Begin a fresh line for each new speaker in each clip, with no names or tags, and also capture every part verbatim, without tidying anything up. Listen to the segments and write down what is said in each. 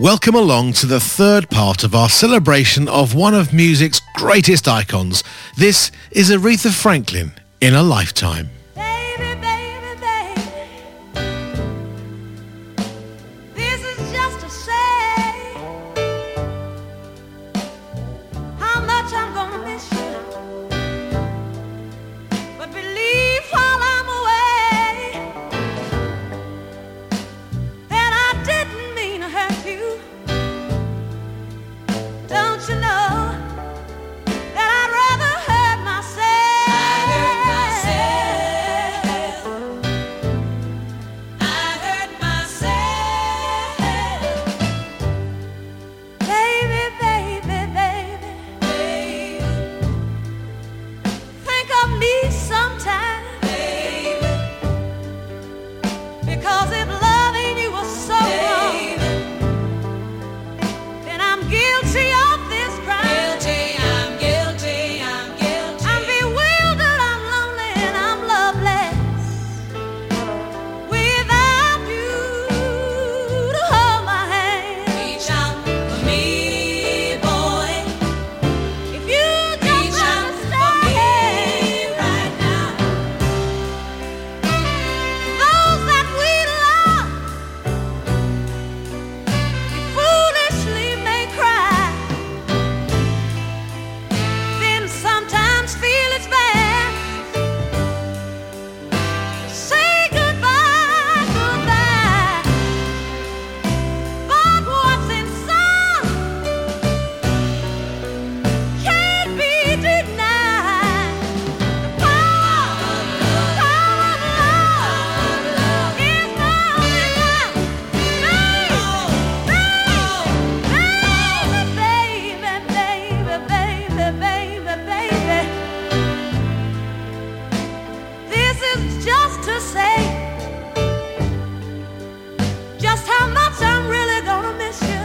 Welcome along to the third part of our celebration of one of music's greatest icons. This is Aretha Franklin in a Lifetime.
Baby, baby, baby, this is just to say how much I'm gonna miss you. But believe while I'm away that I didn't mean to hurt you. Don't you know that I'd rather hurt myself? I hurt myself. I hurt myself. Baby, baby, baby, baby, think of me sometime, baby, because if loving you was so wrong, then I'm guilty of this crime. Guilty, I'm guilty, I'm guilty. I'm bewildered, I'm lonely, and I'm loveless without you to hold my hand. Reach out for me, boy. If you just understand right now, those that we love, we foolishly may cry, then sometimes feel it's bad. Say goodbye, goodbye. But what's inside can't be denied. The power, power of love is my only life. Baby, baby, baby, baby, baby, baby. This is just to say just how much I'm really gonna miss you.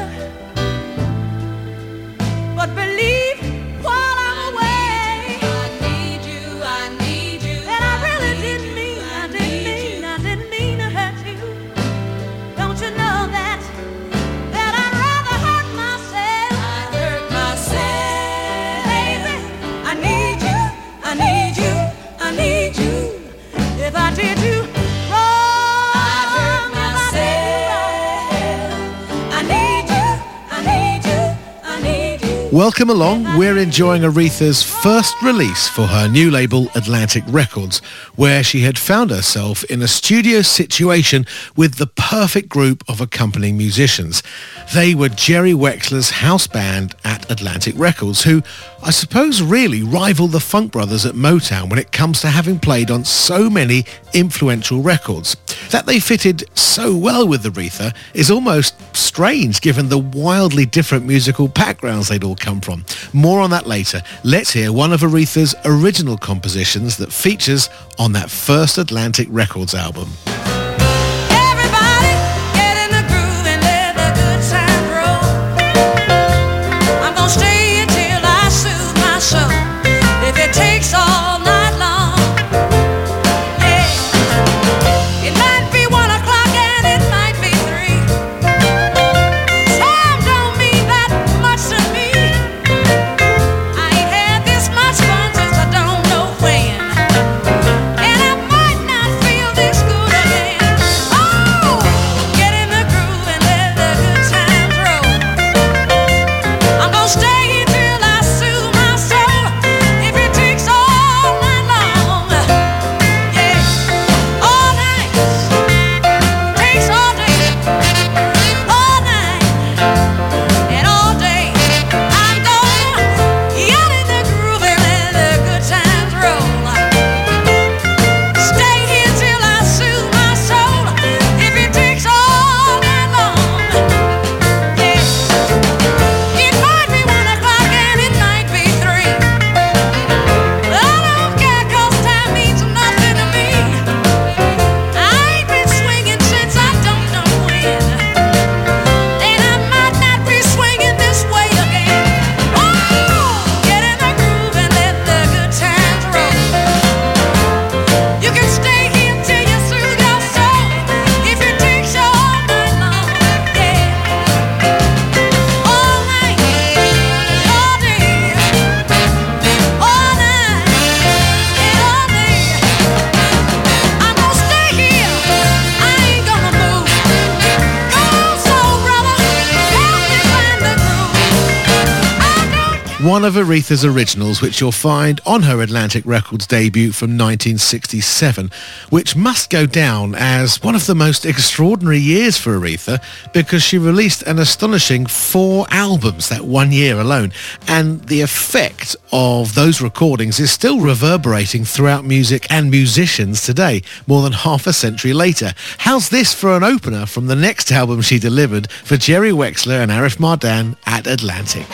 But believe while I'm away, I need you, I need you, that I really didn't mean, I didn't mean, I didn't mean to hurt you. Don't you know that that I'd rather hurt myself? I hurt myself. Baby, I need you, I need you, I need you. If I did you wrong, I hurt myself. I need you, I need you, I need you.
Welcome along. We're enjoying Aretha's first release for her new label Atlantic Records, where she had found herself in a studio situation with the perfect group of accompanying musicians. They were Jerry Wexler's house band at Atlantic Records, who I suppose really rival the Funk Brothers at Motown when it comes to having played on so many influential records. That they fitted so well with Aretha is almost strange given the wildly different musical backgrounds they'd all come from. More on that later. Let's hear one of Aretha's original compositions that features on that first Atlantic Records album.
Everybody get in the groove and let the good time roll. I'm gonna stay until I soothe my soul. If it takes all night long, yeah. It might be one o'clock and it might be three. Time don't mean that much to me. I ain't had this much fun since I don't know when. And I might not feel this good
one of Aretha's originals, which you'll find on her Atlantic Records debut from nineteen sixty-seven, which must go down as one of the most extraordinary years for Aretha because she released an astonishing four albums that one year alone, and the effect of those recordings is still reverberating throughout music and musicians today, more than half a century later. How's this for an opener from the next album she delivered for Jerry Wexler and Arif Mardin at Atlantic?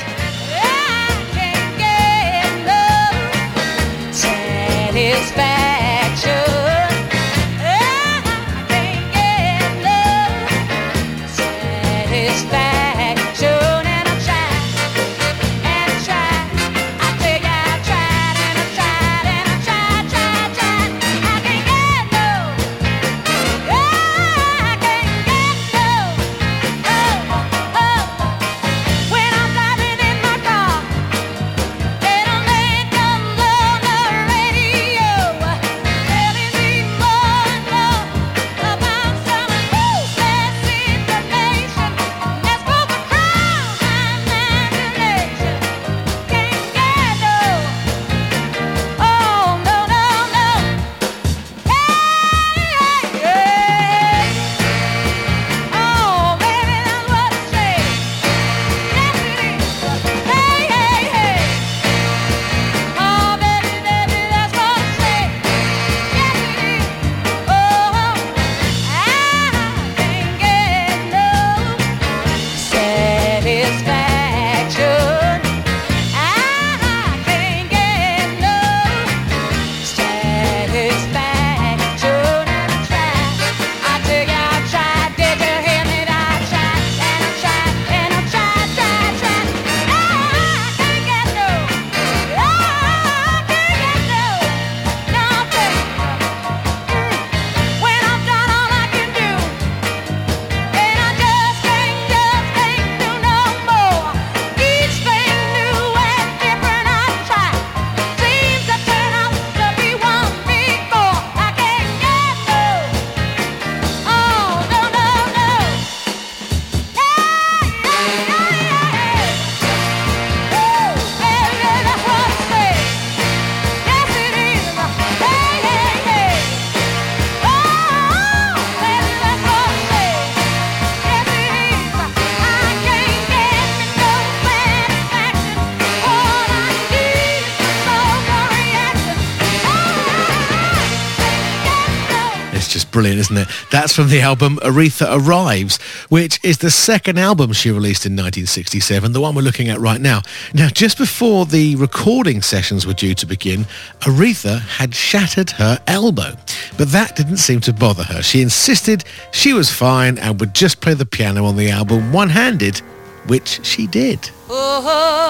Brilliant, isn't it? That's from the album Aretha Arrives, which is the second album she released in nineteen sixty-seven, the one we're looking at right now. Now, just before the recording sessions were due to begin, Aretha had shattered her elbow, but that didn't seem to bother her. She insisted she was fine and would just play the piano on the album one-handed, which she did.
Oh,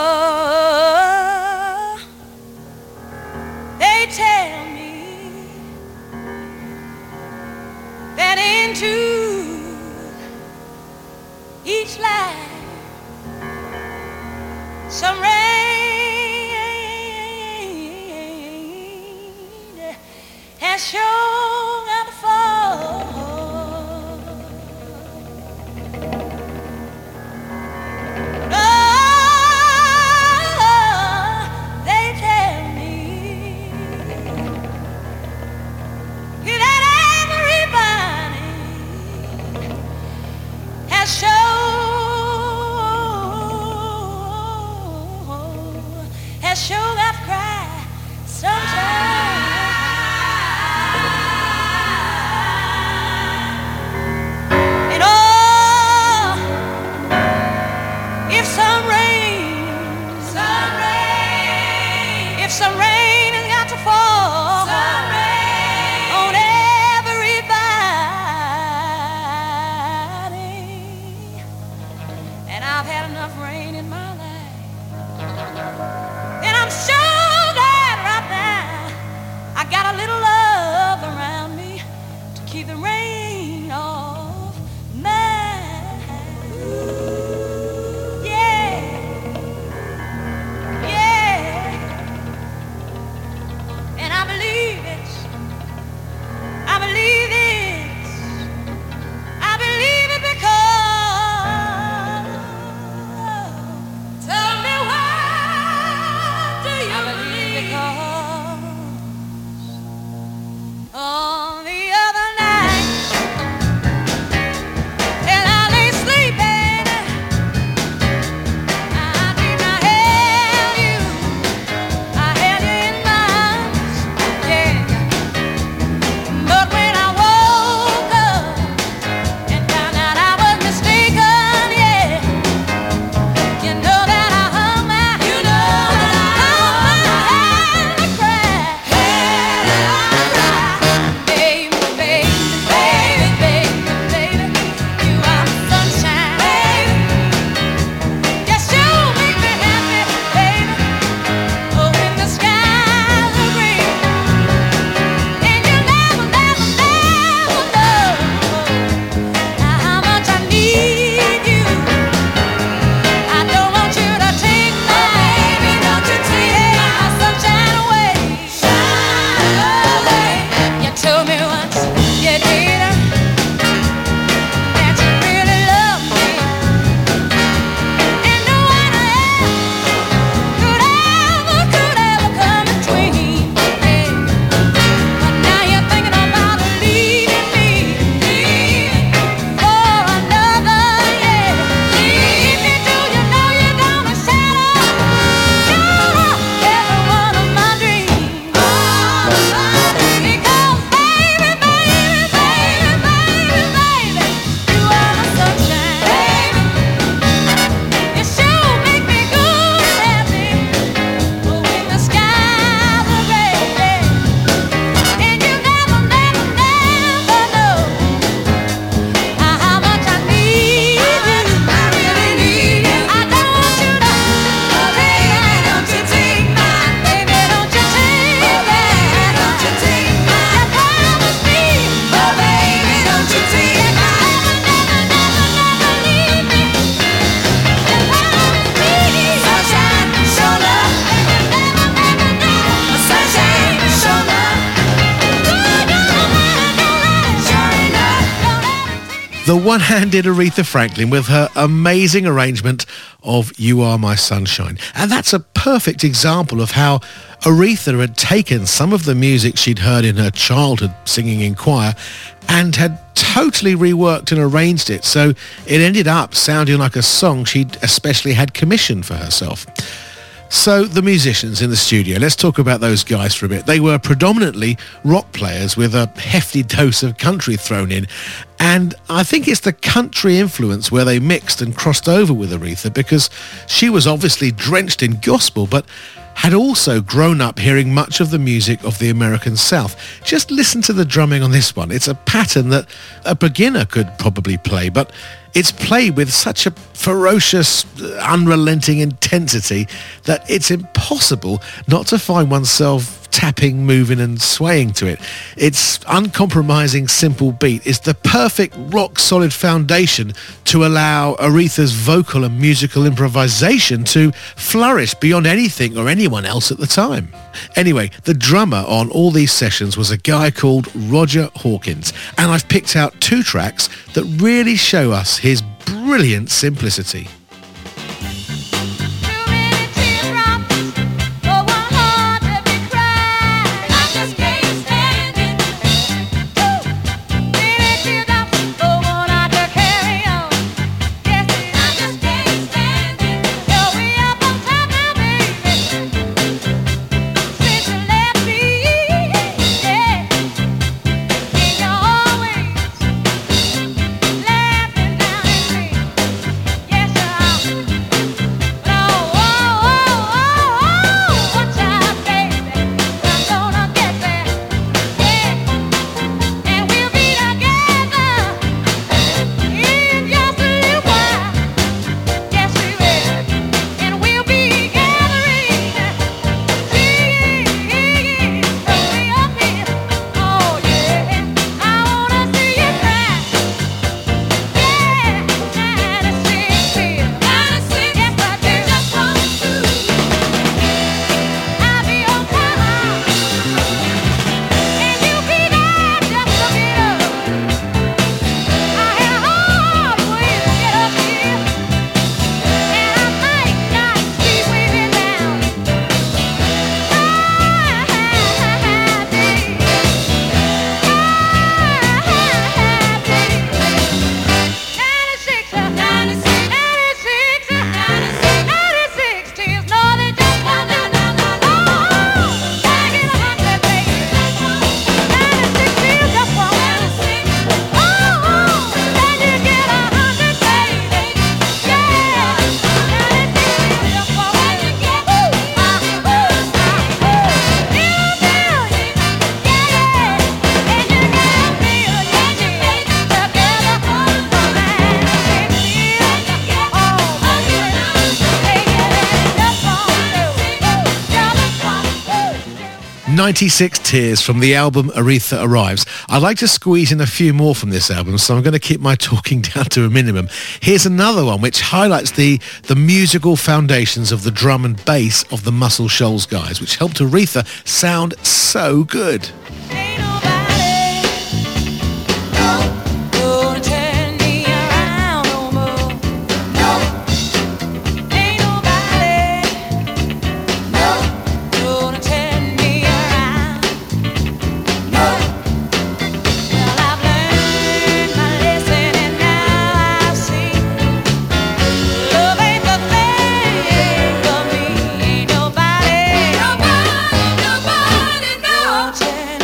they tell me that into each life some rain has shown up to fall. Oh, they tell me that everybody has shown, has shown up cry sometimes.
The one-handed Aretha Franklin with her amazing arrangement of You Are My Sunshine. And that's a perfect example of how Aretha had taken some of the music she'd heard in her childhood singing in choir and had totally reworked and arranged it, so it ended up sounding like a song she'd especially had commissioned for herself. So the musicians in the studio, let's talk about those guys for a bit. They were predominantly rock players with a hefty dose of country thrown in. And I think it's the country influence where they mixed and crossed over with Aretha, because she was obviously drenched in gospel, but had also grown up hearing much of the music of the American South. Just listen to the drumming on this one. It's a pattern that a beginner could probably play, but it's played with such a ferocious, unrelenting intensity that it's impossible not to find oneself tapping, moving and swaying to it. Its uncompromising simple beat is the perfect rock-solid foundation to allow Aretha's vocal and musical improvisation to flourish beyond anything or anyone else at the time. Anyway, the drummer on all these sessions was a guy called Roger Hawkins, and I've picked out two tracks that really show us his brilliant simplicity. ninety-six Tears from the album Aretha Arrives. I'd like to squeeze in a few more from this album, so I'm going to keep my talking down to a minimum. Here's another one which highlights the, the musical foundations of the drum and bass of the Muscle Shoals guys, which helped Aretha sound so good.
Nobody, nobody, nobody,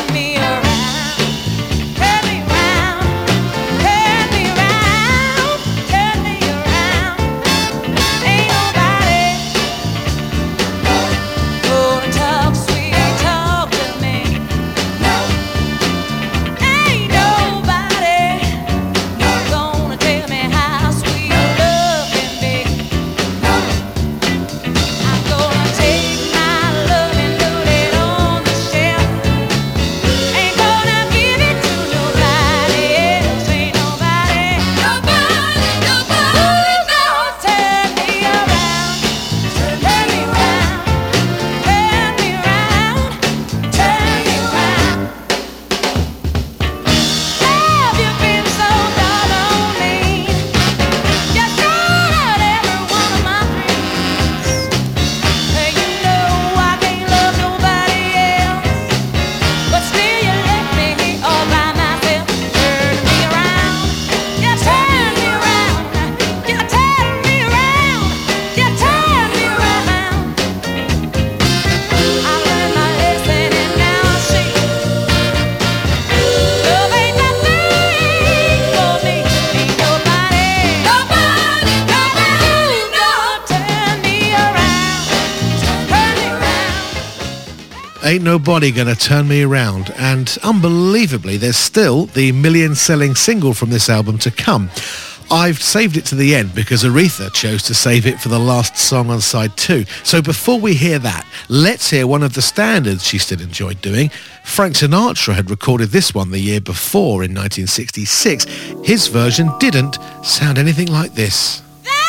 Ain't Nobody Gonna Turn Me Around, and unbelievably there's still the million-selling single from this album to come. I've saved it to the end because Aretha chose to save it for the last song on side two. So before we hear that, let's hear one of the standards she still enjoyed doing. Frank Sinatra had recorded this one the year before in nineteen sixty-six. His version didn't sound anything like this.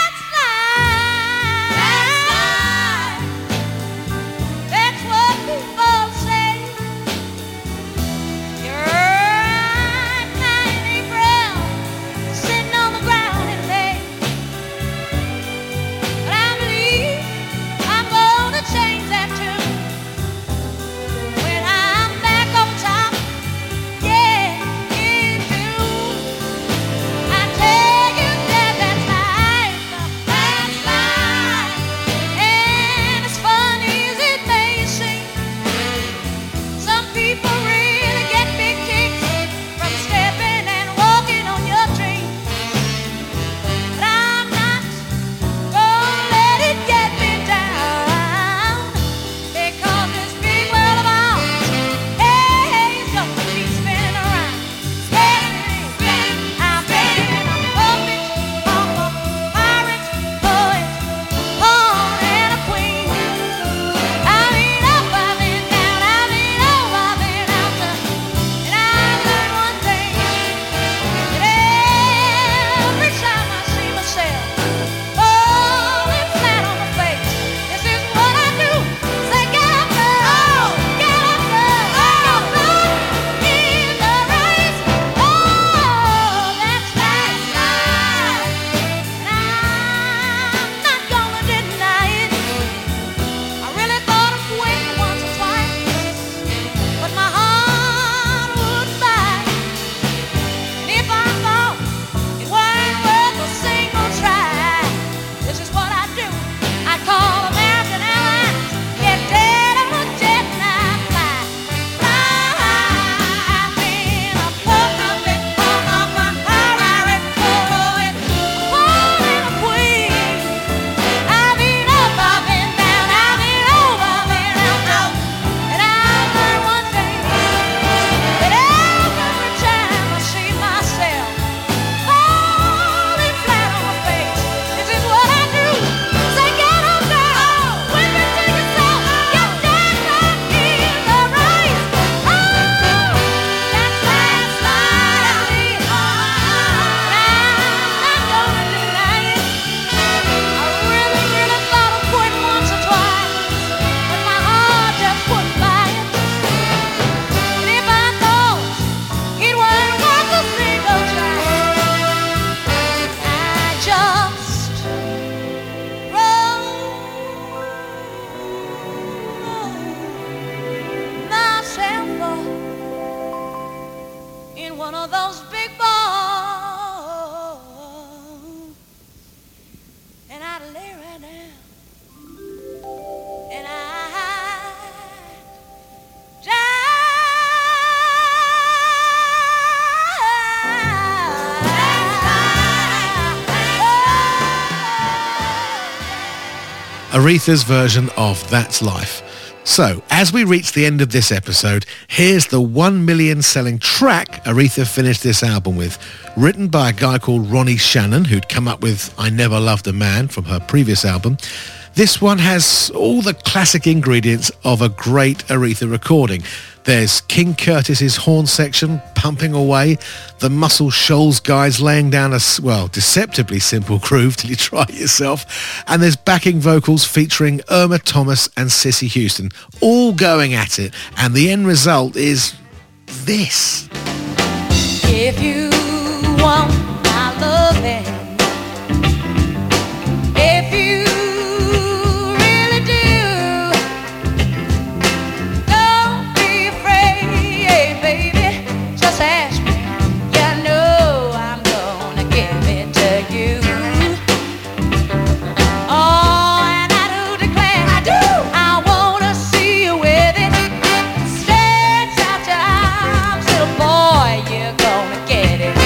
Aretha's version of That's Life. So, as we reach the end of this episode, here's the one million selling track Aretha finished this album with. Written by a guy called Ronnie Shannon, who'd come up with I Never Loved a Man from her previous album. This one has all the classic ingredients of a great Aretha recording. There's King Curtis's horn section pumping away, the Muscle Shoals guys laying down a, well, deceptively simple groove till you try it yourself, and there's backing vocals featuring Irma Thomas and Cissy Houston, all going at it, and the end result is this.
If you want my loving, if you really do, don't be afraid, baby, just ask me. You know I'm gonna give it to you. Oh, and I do declare, I do, I wanna see you with it. Stretch out your arms, little boy, you're gonna get it.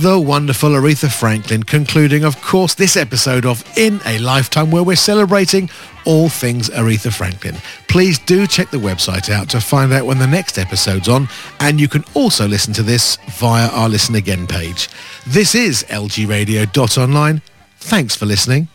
The wonderful Aretha Franklin, concluding, of course, this episode of In a Lifetime, where we're celebrating all things Aretha Franklin. Please do check the website out to find out when the next episode's on, and you can also listen to this via our Listen Again page. This is L G radio dot online. Thanks for listening.